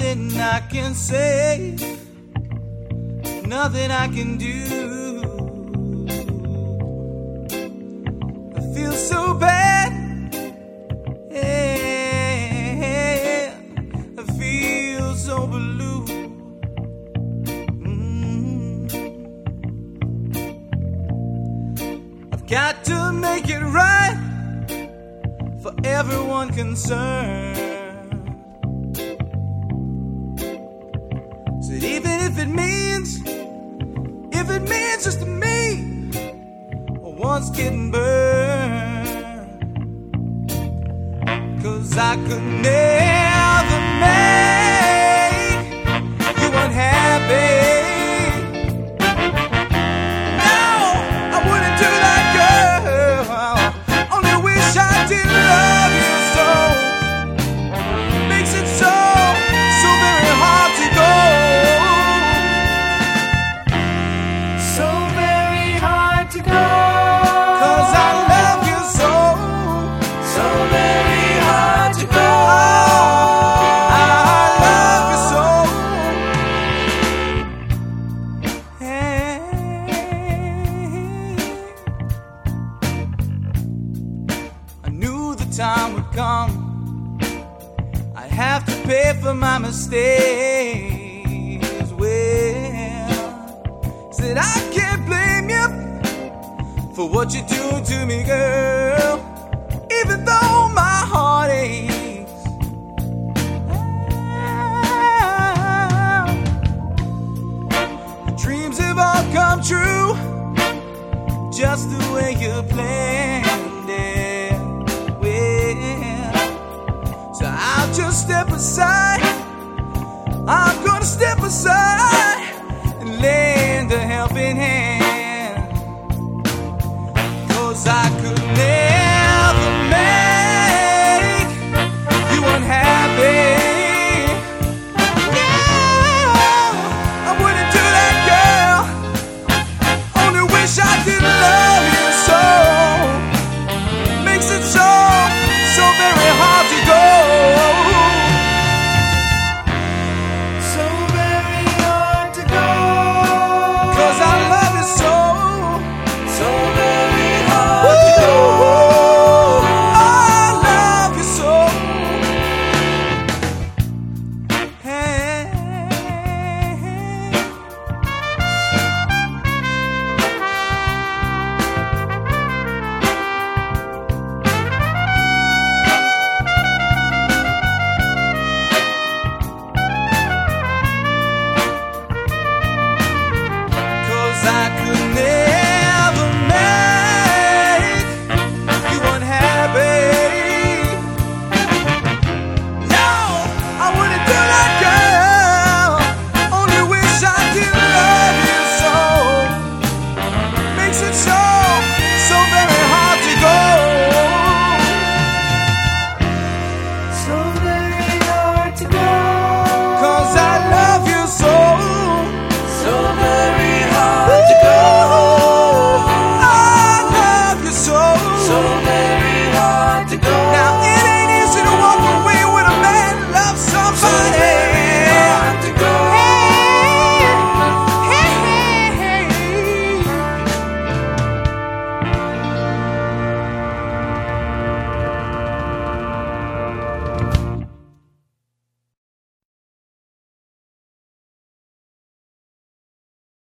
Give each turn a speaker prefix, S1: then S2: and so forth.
S1: nothing I can say, nothing I can do. I feel so bad, yeah, I feel so blue. I've got to make it right for everyone concerned. So even if it means just me once getting burned, 'cause I could never make you unhappy. No, I wouldn't do that, girl. Only wish I did love you so. Makes it so very hard to go.
S2: So very hard to go.
S1: 'Cause I love you so.
S2: So very hard to go.
S1: I love you so. Hey. I knew the time would come. I'd have to pay for my mistakes. Well, said I can't blame you for what you do to me, girl. Even though my heart aches, the dreams have all come true, just the way you planned it. Well, so I'll just step aside. I'm gonna step aside.